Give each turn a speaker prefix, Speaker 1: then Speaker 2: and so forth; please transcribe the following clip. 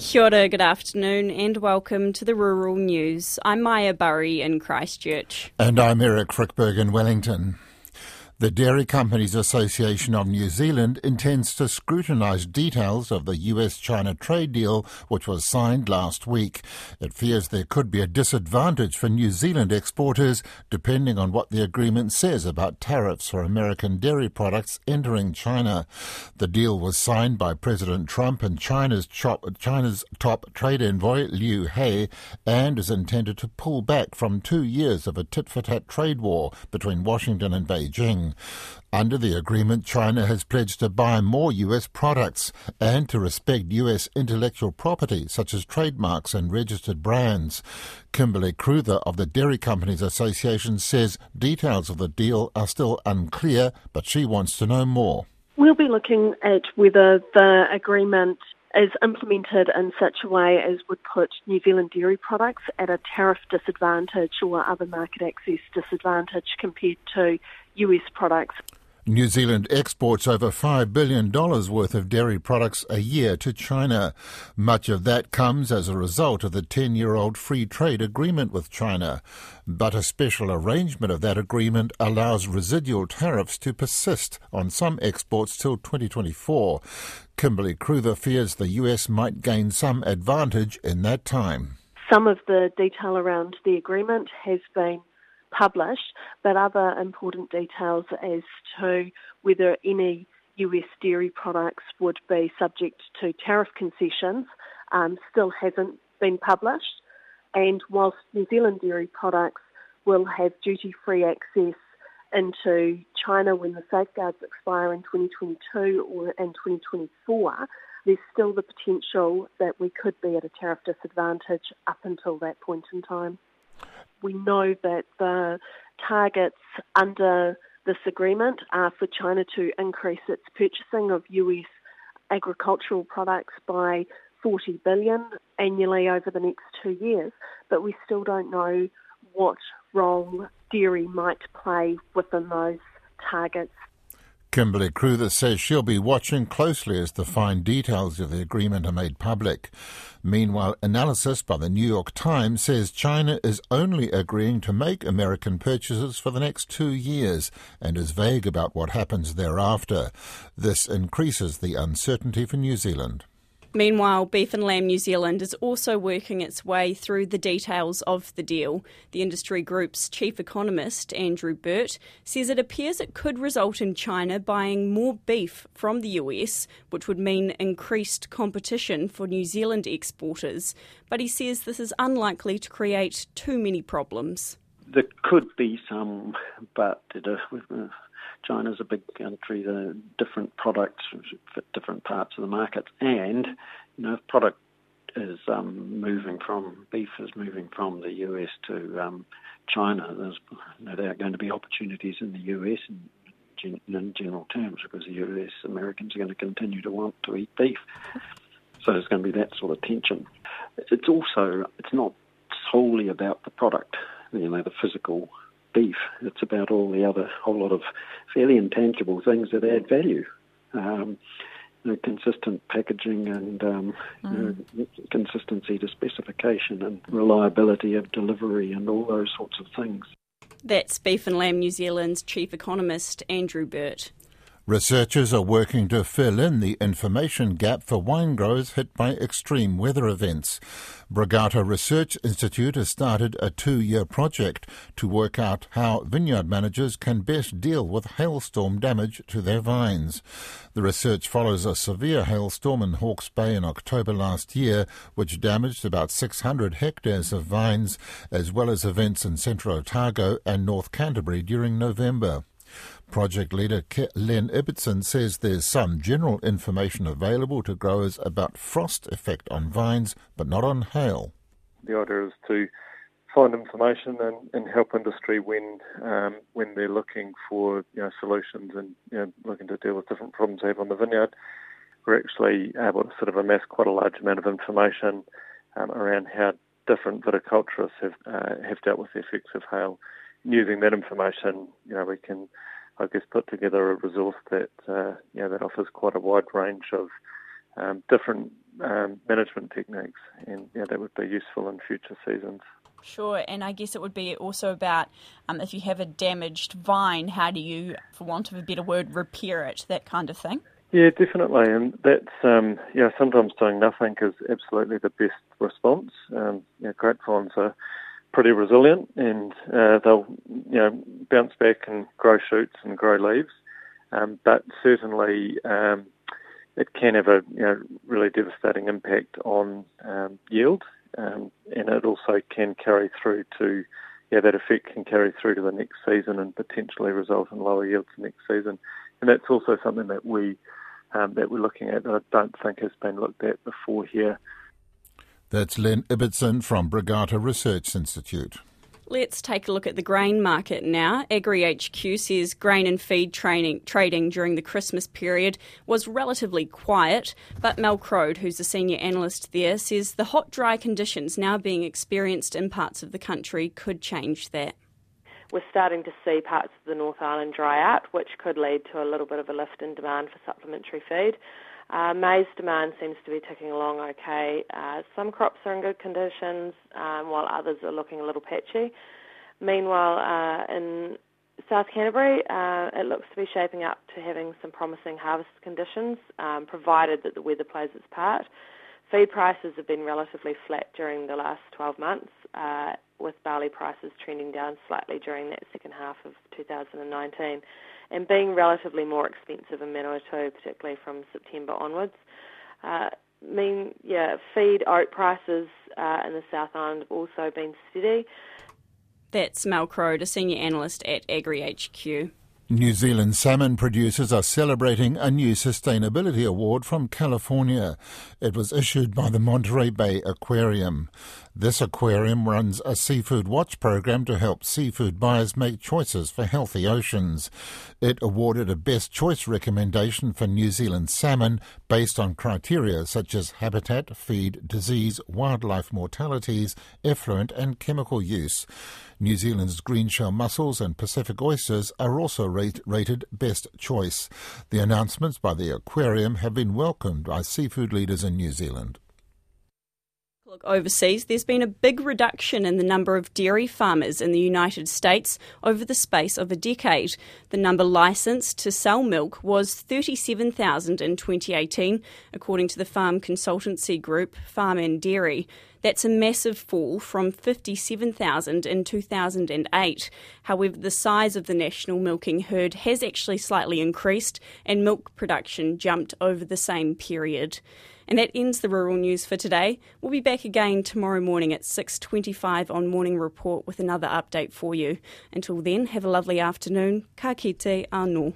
Speaker 1: Kia ora, good afternoon and welcome to the Rural News. I'm Maya Burry in Christchurch.
Speaker 2: And I'm Eric Frickberg in Wellington. The Dairy Companies Association of New Zealand intends to scrutinise details of the US-China trade deal which was signed last week. It fears there could be a disadvantage for New Zealand exporters depending on what the agreement says about tariffs for American dairy products entering China. The deal was signed by President Trump and China's top trade envoy Liu He and is intended to pull back from 2 years of a tit-for-tat trade war between Washington and Beijing. Under the agreement, China has pledged to buy more US products and to respect US intellectual property, such as trademarks and registered brands. Kimberly Cruther of the Dairy Companies Association says details of the deal are still unclear, but she wants to know more.
Speaker 3: We'll be looking at whether the agreement is implemented in such a way as would put New Zealand dairy products at a tariff disadvantage or other market access disadvantage compared to US products.
Speaker 2: New Zealand exports over $5 billion worth of dairy products a year to China. Much of that comes as a result of the 10-year-old free trade agreement with China. But a special arrangement of that agreement allows residual tariffs to persist on some exports till 2024. Kimberly Cruther fears the US might gain some advantage in that time.
Speaker 3: Some of the detail around the agreement has been published, but other important details as to whether any US dairy products would be subject to tariff concessions still hasn't been published. And whilst New Zealand dairy products will have duty-free access into China when the safeguards expire in 2022 or in 2024, there's still the potential that we could be at a tariff disadvantage up until that point in time. We know that the targets under this agreement are for China to increase its purchasing of US agricultural products by $40 billion annually over the next 2 years, but we still don't know what role dairy might play within those targets.
Speaker 2: Kimberly Cruther says she'll be watching closely as the fine details of the agreement are made public. Meanwhile, analysis by the New York Times says China is only agreeing to make American purchases for the next 2 years and is vague about what happens thereafter. This increases the uncertainty for New Zealand.
Speaker 1: Meanwhile, Beef and Lamb New Zealand is also working its way through the details of the deal. The industry group's chief economist, Andrew Burt, says it appears it could result in China buying more beef from the US, which would mean increased competition for New Zealand exporters. But he says this is unlikely to create too many problems.
Speaker 4: There could be some, but China's a big country, the different products fit different parts of the market, and if product is beef is moving from the US to China, there's no doubt going to be opportunities in the US in general terms, because the US Americans are going to continue to want to eat beef. So there's going to be that sort of tension. It's not solely about the product, the physical beef. It's about all the other whole lot of fairly intangible things that add value. Consistent packaging and consistency to specification and reliability of delivery and all those sorts of things.
Speaker 1: That's Beef and Lamb New Zealand's chief economist, Andrew Burt.
Speaker 2: Researchers are working to fill in the information gap for wine growers hit by extreme weather events. Brigata Research Institute has started a 2-year project to work out how vineyard managers can best deal with hailstorm damage to their vines. The research follows a severe hailstorm in Hawke's Bay in October last year, which damaged about 600 hectares of vines, as well as events in Central Otago and North Canterbury during November. Project leader Len Ibbotson says there's some general information available to growers about frost effect on vines, but not on hail.
Speaker 5: The idea is to find information and help industry when they're looking for solutions and looking to deal with different problems they have on the vineyard. We're actually able to sort of amass quite a large amount of information around how different viticulturists have dealt with the effects of hail. Using that information, we can, put together a resource that that offers quite a wide range of different management techniques, and that would be useful in future seasons.
Speaker 1: Sure, and I guess it would be also about if you have a damaged vine, how do you, for want of a better word, repair it, that kind of thing?
Speaker 5: Yeah, definitely, and that's sometimes doing nothing is absolutely the best response. Grapevines are pretty resilient, and they'll bounce back and grow shoots and grow leaves, but certainly it can have a really devastating impact on yield. And it also can carry through to, that effect can carry through to the next season and potentially result in lower yields next season. And that's also something that we're looking at that I don't think has been looked at before here.
Speaker 2: That's Len Ibbotson from Brigata Research Institute.
Speaker 1: Let's take a look at the grain market now. AgriHQ says grain and feed trading during the Christmas period was relatively quiet, but Mel Crode, who's a senior analyst there, says the hot, dry conditions now being experienced in parts of the country could change that.
Speaker 6: We're starting to see parts of the North Island dry out, which could lead to a little bit of a lift in demand for supplementary feed. Maize demand seems to be ticking along okay. Some crops are in good conditions, while others are looking a little patchy. Meanwhile, in South Canterbury, it looks to be shaping up to having some promising harvest conditions, provided that the weather plays its part. Feed prices have been relatively flat during the last 12 months, with barley prices trending down slightly during that second half of 2019. And being relatively more expensive in Manawatu, particularly from September onwards. Feed oat prices in the South Island have also been steady.
Speaker 1: That's Mel Crode, a senior analyst at AgriHQ.
Speaker 2: New Zealand salmon producers are celebrating a new sustainability award from California. It was issued by the Monterey Bay Aquarium. This aquarium runs a seafood watch program to help seafood buyers make choices for healthy oceans. It awarded a best choice recommendation for New Zealand salmon based on criteria such as habitat, feed, disease, wildlife mortalities, effluent and chemical use. New Zealand's greenshell mussels and Pacific oysters are also rated best choice. The announcements by the aquarium have been welcomed by seafood leaders in New Zealand.
Speaker 1: Look, overseas, there's been a big reduction in the number of dairy farmers in the United States over the space of a decade. The number licensed to sell milk was 37,000 in 2018, according to the farm consultancy group Farm and Dairy. That's a massive fall from 57,000 in 2008. However, the size of the national milking herd has actually slightly increased and milk production jumped over the same period. And that ends the Rural News for today. We'll be back again tomorrow morning at 6:25 on Morning Report with another update for you. Until then, have a lovely afternoon. Ka kite anō.